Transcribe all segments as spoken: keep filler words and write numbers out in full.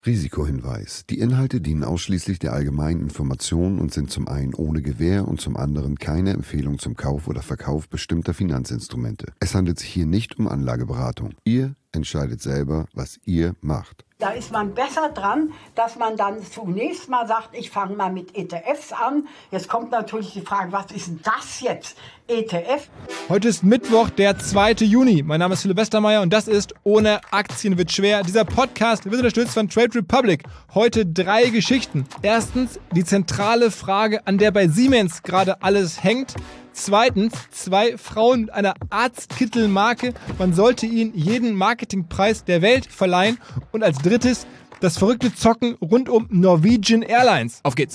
Risikohinweis. Die Inhalte dienen ausschließlich der allgemeinen Information und sind zum einen ohne Gewähr und zum anderen keine Empfehlung zum Kauf oder Verkauf bestimmter Finanzinstrumente. Es handelt sich hier nicht um Anlageberatung. Ihr entscheidet selber, was ihr macht. Da ist man besser dran, dass man dann zunächst mal sagt, ich fange mal mit E T Fs an. Jetzt kommt natürlich die Frage, was ist denn das jetzt? E T F? Heute ist Mittwoch, der zweite Juni. Mein Name ist Philipp Westermeier und das ist Ohne Aktien wird schwer. Dieser Podcast wird unterstützt von Trade Republic. Heute drei Geschichten. Erstens die zentrale Frage, an der bei Siemens gerade alles hängt. Zweitens, zwei Frauen mit einer Arztkittelmarke. Man sollte ihnen jeden Marketingpreis der Welt verleihen. Und als drittes, das verrückte Zocken rund um Norwegian Airlines. Auf geht's!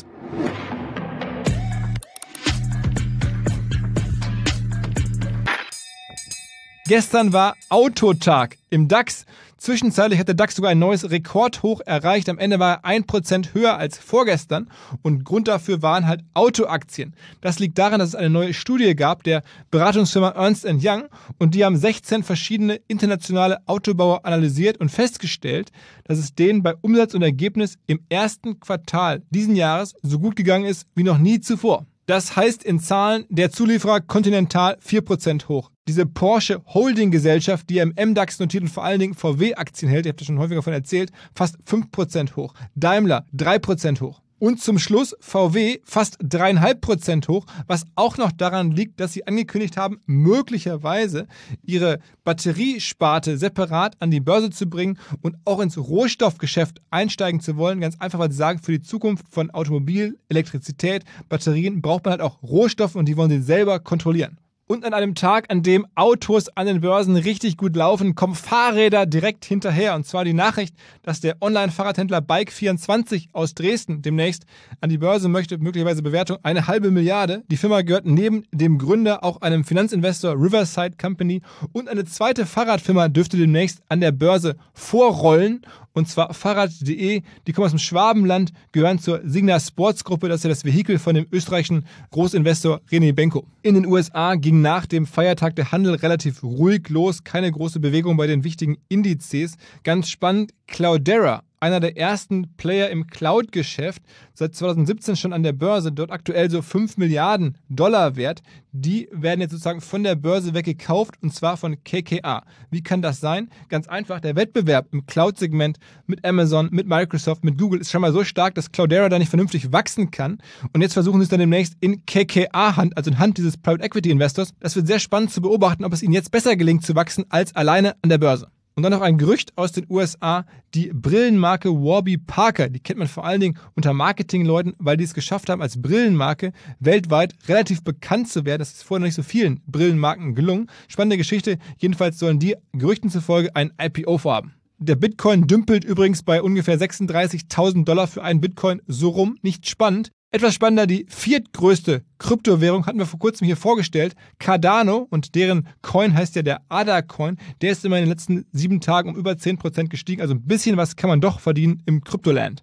Gestern war Autotag im DAX. Zwischenzeitlich hat der DAX sogar ein neues Rekordhoch erreicht. Am Ende war er ein Prozent höher als vorgestern. Und Grund dafür waren halt Autoaktien. Das liegt daran, dass es eine neue Studie gab der Beratungsfirma Ernst and Young. Und die haben sechzehn verschiedene internationale Autobauer analysiert und festgestellt, dass es denen bei Umsatz und Ergebnis im ersten Quartal diesen Jahres so gut gegangen ist wie noch nie zuvor. Das heißt in Zahlen, der Zulieferer Continental vier Prozent hoch. Diese Porsche Holding Gesellschaft, die ja im M DAX notiert und vor allen Dingen V W-Aktien hält, ich habe das schon häufiger davon erzählt, fast fünf Prozent hoch. Daimler drei Prozent hoch. Und zum Schluss V W fast drei Komma fünf Prozent hoch, was auch noch daran liegt, dass sie angekündigt haben, möglicherweise ihre Batteriesparte separat an die Börse zu bringen und auch ins Rohstoffgeschäft einsteigen zu wollen. Ganz einfach, weil sie sagen, für die Zukunft von Automobil, Elektrizität, Batterien braucht man halt auch Rohstoffe und die wollen sie selber kontrollieren. Und an einem Tag, an dem Autos an den Börsen richtig gut laufen, kommen Fahrräder direkt hinterher. Und zwar die Nachricht, dass der Online-Fahrradhändler Bike vierundzwanzig aus Dresden demnächst an die Börse möchte, möglicherweise Bewertung eine halbe Milliarde. Die Firma gehört neben dem Gründer auch einem Finanzinvestor Riverside Company. Und eine zweite Fahrradfirma dürfte demnächst an der Börse vorrollen. Und zwar Fahrrad punkt de, die kommen aus dem Schwabenland, gehören zur Signa Sports Gruppe, das ist ja das Vehikel von dem österreichischen Großinvestor René Benko. In den U S A ging nach dem Feiertag der Handel relativ ruhig los, keine große Bewegung bei den wichtigen Indizes. Ganz spannend, Cloudera, einer der ersten Player im Cloud-Geschäft, seit zweitausendsiebzehn schon an der Börse, dort aktuell so fünf Milliarden Dollar wert. Die werden jetzt sozusagen von der Börse weggekauft und zwar von K K R. Wie kann das sein? Ganz einfach, der Wettbewerb im Cloud-Segment mit Amazon, mit Microsoft, mit Google ist schon mal so stark, dass Cloudera da nicht vernünftig wachsen kann. Und jetzt versuchen sie es dann demnächst in K K R-Hand, also in Hand dieses Private Equity Investors. Das wird sehr spannend zu beobachten, ob es ihnen jetzt besser gelingt zu wachsen als alleine an der Börse. Und dann noch ein Gerücht aus den U S A, die Brillenmarke Warby Parker, die kennt man vor allen Dingen unter Marketingleuten, weil die es geschafft haben, als Brillenmarke weltweit relativ bekannt zu werden. Das ist vorher noch nicht so vielen Brillenmarken gelungen. Spannende Geschichte, jedenfalls sollen die Gerüchten zufolge ein I P O vorhaben. Der Bitcoin dümpelt übrigens bei ungefähr sechsunddreißigtausend Dollar für einen Bitcoin so rum, nicht spannend. Etwas spannender, die viertgrößte Kryptowährung hatten wir vor kurzem hier vorgestellt, Cardano, und deren Coin heißt ja der A D A-Coin, der ist immer in den letzten sieben Tagen um über zehn Prozent gestiegen, also ein bisschen was kann man doch verdienen im Kryptoland.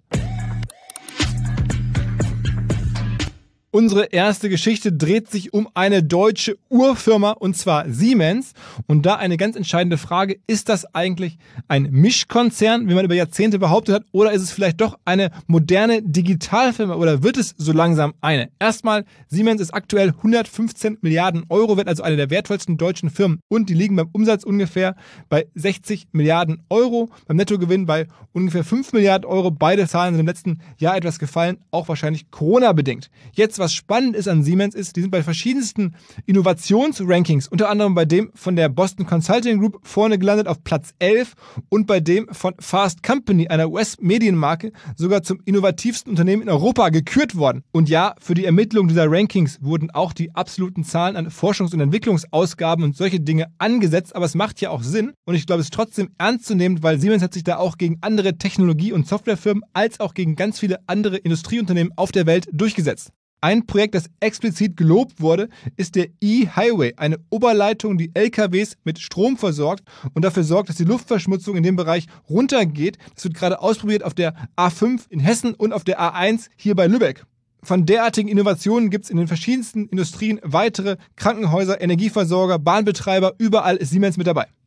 Unsere erste Geschichte dreht sich um eine deutsche Urfirma und zwar Siemens. Und da eine ganz entscheidende Frage, ist das eigentlich ein Mischkonzern, wie man über Jahrzehnte behauptet hat, oder ist es vielleicht doch eine moderne Digitalfirma oder wird es so langsam eine? Erstmal, Siemens ist aktuell hundertfünfzehn Milliarden Euro wert, also eine der wertvollsten deutschen Firmen und die liegen beim Umsatz ungefähr bei sechzig Milliarden Euro, beim Nettogewinn bei ungefähr fünf Milliarden Euro. Beide Zahlen sind im letzten Jahr etwas gefallen, auch wahrscheinlich Corona-bedingt. Jetzt was spannend ist an Siemens ist, die sind bei verschiedensten Innovationsrankings, unter anderem bei dem von der Boston Consulting Group vorne gelandet auf Platz elf und bei dem von Fast Company, einer U S-Medienmarke, sogar zum innovativsten Unternehmen in Europa gekürt worden. Und ja, für die Ermittlung dieser Rankings wurden auch die absoluten Zahlen an Forschungs- und Entwicklungsausgaben und solche Dinge angesetzt, aber es macht ja auch Sinn und ich glaube, es ist trotzdem ernst zu nehmen, weil Siemens hat sich da auch gegen andere Technologie- und Softwarefirmen als auch gegen ganz viele andere Industrieunternehmen auf der Welt durchgesetzt. Ein Projekt, das explizit gelobt wurde, ist der E-Highway, eine Oberleitung, die L K Ws mit Strom versorgt und dafür sorgt, dass die Luftverschmutzung in dem Bereich runtergeht. Das wird gerade ausprobiert auf der A fünf in Hessen und auf der A eins hier bei Lübeck. Von derartigen Innovationen gibt es in den verschiedensten Industrien weitere Krankenhäuser, Energieversorger, Bahnbetreiber, überall ist Siemens mit dabei.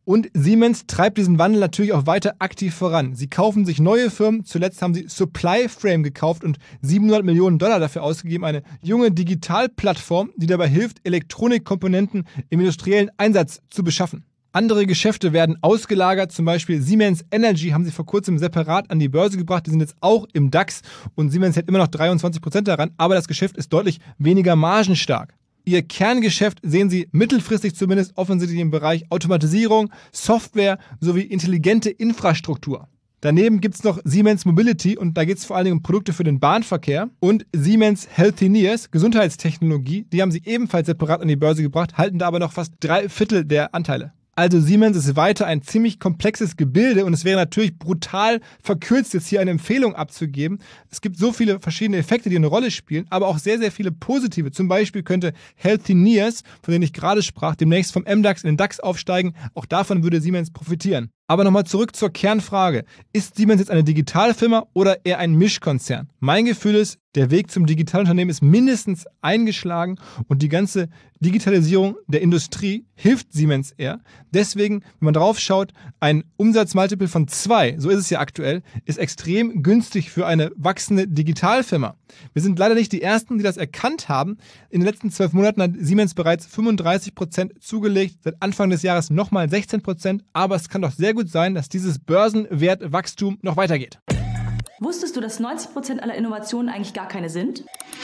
Und Siemens treibt diesen Wandel natürlich auch weiter aktiv voran. Sie kaufen sich neue Firmen. Zuletzt haben sie Supplyframe gekauft und siebenhundert Millionen Dollar dafür ausgegeben. Eine junge Digitalplattform, die dabei hilft, Elektronikkomponenten im industriellen Einsatz zu beschaffen. Andere Geschäfte werden ausgelagert, zum Beispiel Siemens Energy haben sie vor kurzem separat an die Börse gebracht. Die sind jetzt auch im DAX und Siemens hält immer noch dreiundzwanzig Prozent daran, aber das Geschäft ist deutlich weniger margenstark. Ihr Kerngeschäft sehen Sie mittelfristig zumindest offensichtlich im Bereich Automatisierung, Software sowie intelligente Infrastruktur. Daneben gibt es noch Siemens Mobility und da geht es vor allen Dingen um Produkte für den Bahnverkehr und Siemens Healthineers, Gesundheitstechnologie, die haben sie ebenfalls separat an die Börse gebracht, halten da aber noch fast drei Viertel der Anteile. Also Siemens ist weiter ein ziemlich komplexes Gebilde und es wäre natürlich brutal verkürzt, jetzt hier eine Empfehlung abzugeben. Es gibt so viele verschiedene Effekte, die eine Rolle spielen, aber auch sehr, sehr viele positive. Zum Beispiel könnte Healthineers, von denen ich gerade sprach, demnächst vom M DAX in den DAX aufsteigen. Auch davon würde Siemens profitieren. Aber nochmal zurück zur Kernfrage. Ist Siemens jetzt eine Digitalfirma oder eher ein Mischkonzern? Mein Gefühl ist, der Weg zum Digitalunternehmen ist mindestens eingeschlagen und die ganze Digitalisierung der Industrie hilft Siemens eher. Deswegen, wenn man drauf schaut, ein Umsatzmultiple von zwei, so ist es ja aktuell, ist extrem günstig für eine wachsende Digitalfirma. Wir sind leider nicht die Ersten, die das erkannt haben. In den letzten zwölf Monaten hat Siemens bereits fünfunddreißig Prozent zugelegt, seit Anfang des Jahres nochmal sechzehn Prozent, aber es kann doch sehr gut sein, dass dieses Börsenwertwachstum noch weitergeht. Wusstest du, dass neunzig Prozent aller Innovationen eigentlich gar keine sind?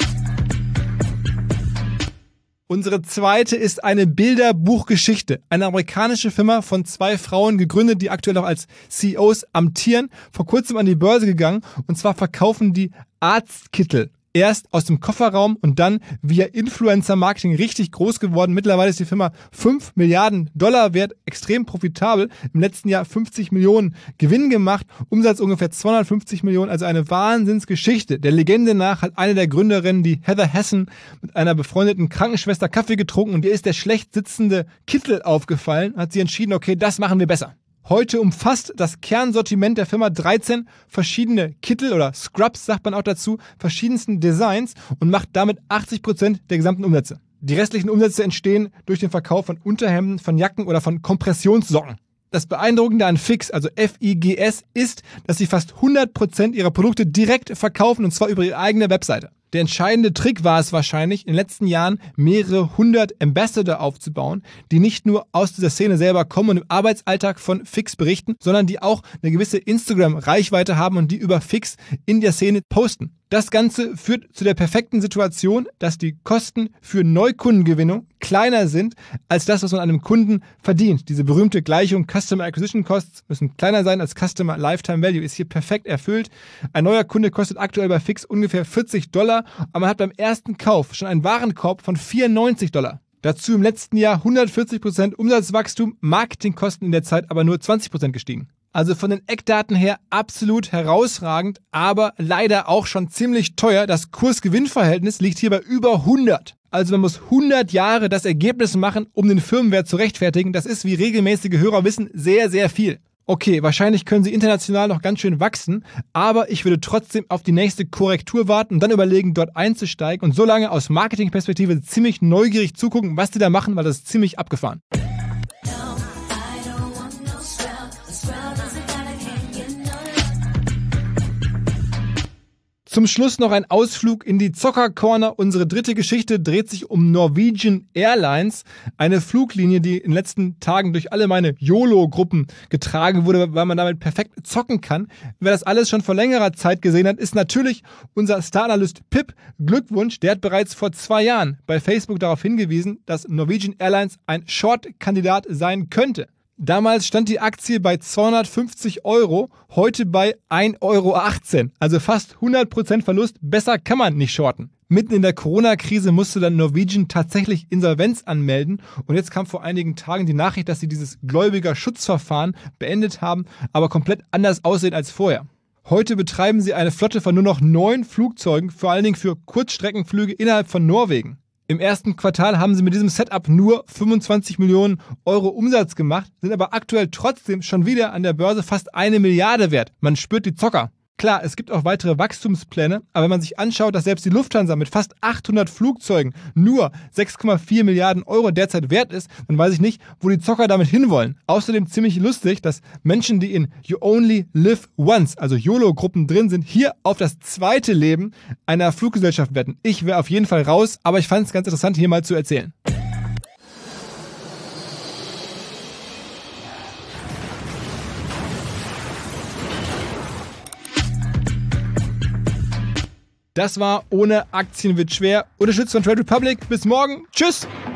Unsere zweite ist eine Bilderbuchgeschichte. Eine amerikanische Firma von zwei Frauen gegründet, die aktuell noch als C E Os amtieren, vor kurzem an die Börse gegangen und zwar verkaufen die Arztkittel. Erst aus dem Kofferraum und dann via Influencer-Marketing richtig groß geworden. Mittlerweile ist die Firma fünf Milliarden Dollar wert, extrem profitabel. Im letzten Jahr fünfzig Millionen Gewinn gemacht, Umsatz ungefähr zweihundertfünfzig Millionen, also eine Wahnsinnsgeschichte. Der Legende nach hat eine der Gründerinnen, die Heather Hessen, mit einer befreundeten Krankenschwester Kaffee getrunken und ihr ist der schlecht sitzende Kittel aufgefallen. Hat sie entschieden, okay, das machen wir besser. Heute umfasst das Kernsortiment der Firma dreizehn verschiedene Kittel oder Scrubs, sagt man auch dazu, verschiedensten Designs und macht damit achtzig Prozent der gesamten Umsätze. Die restlichen Umsätze entstehen durch den Verkauf von Unterhemden, von Jacken oder von Kompressionssocken. Das Beeindruckende an Fix, also F I G S, ist, dass sie fast hundert Prozent ihrer Produkte direkt verkaufen und zwar über ihre eigene Webseite. Der entscheidende Trick war es wahrscheinlich, in den letzten Jahren mehrere hundert Ambassador aufzubauen, die nicht nur aus dieser Szene selber kommen und im Arbeitsalltag von Fix berichten, sondern die auch eine gewisse Instagram-Reichweite haben und die über Fix in der Szene posten. Das Ganze führt zu der perfekten Situation, dass die Kosten für Neukundengewinnung kleiner sind als das, was man einem Kunden verdient. Diese berühmte Gleichung Customer Acquisition Costs müssen kleiner sein als Customer Lifetime Value, ist hier perfekt erfüllt. Ein neuer Kunde kostet aktuell bei Fix ungefähr vierzig Dollar, aber man hat beim ersten Kauf schon einen Warenkorb von vierundneunzig Dollar. Dazu im letzten Jahr hundertvierzig Prozent Umsatzwachstum, Marketingkosten in der Zeit aber nur zwanzig Prozent gestiegen. Also von den Eckdaten her absolut herausragend, aber leider auch schon ziemlich teuer. Das Kurs-Gewinn-Verhältnis liegt hier bei über hundert. Also man muss hundert Jahre das Ergebnis machen, um den Firmenwert zu rechtfertigen. Das ist, wie regelmäßige Hörer wissen, sehr, sehr viel. Okay, wahrscheinlich können sie international noch ganz schön wachsen, aber ich würde trotzdem auf die nächste Korrektur warten und dann überlegen, dort einzusteigen und so lange aus Marketingperspektive ziemlich neugierig zugucken, was die da machen, weil das ist ziemlich abgefahren. Zum Schluss noch ein Ausflug in die Zocker-Corner. Unsere dritte Geschichte dreht sich um Norwegian Airlines, eine Fluglinie, die in den letzten Tagen durch alle meine YOLO-Gruppen getragen wurde, weil man damit perfekt zocken kann. Wer das alles schon vor längerer Zeit gesehen hat, ist natürlich unser Staranalyst Pip. Glückwunsch, der hat bereits vor zwei Jahren bei Facebook darauf hingewiesen, dass Norwegian Airlines ein Short-Kandidat sein könnte. Damals stand die Aktie bei zweihundertfünfzig Euro, heute bei ein Euro achtzehn. Also fast hundert Prozent Verlust. Besser kann man nicht shorten. Mitten in der Corona-Krise musste dann Norwegian tatsächlich Insolvenz anmelden. Und jetzt kam vor einigen Tagen die Nachricht, dass sie dieses Gläubigerschutzverfahren beendet haben, aber komplett anders aussehen als vorher. Heute betreiben sie eine Flotte von nur noch neun Flugzeugen, vor allen Dingen für Kurzstreckenflüge innerhalb von Norwegen. Im ersten Quartal haben sie mit diesem Setup nur fünfundzwanzig Millionen Euro Umsatz gemacht, sind aber aktuell trotzdem schon wieder an der Börse fast eine Milliarde wert. Man spürt die Zocker. Klar, es gibt auch weitere Wachstumspläne, aber wenn man sich anschaut, dass selbst die Lufthansa mit fast achthundert Flugzeugen nur sechs Komma vier Milliarden Euro derzeit wert ist, dann weiß ich nicht, wo die Zocker damit hinwollen. Außerdem ziemlich lustig, dass Menschen, die in You Only Live Once, also YOLO-Gruppen drin sind, hier auf das zweite Leben einer Fluggesellschaft wetten. Ich wäre auf jeden Fall raus, aber ich fand es ganz interessant, hier mal zu erzählen. Das war Ohne Aktien wird schwer. Unterstützt von Trade Republic. Bis morgen. Tschüss.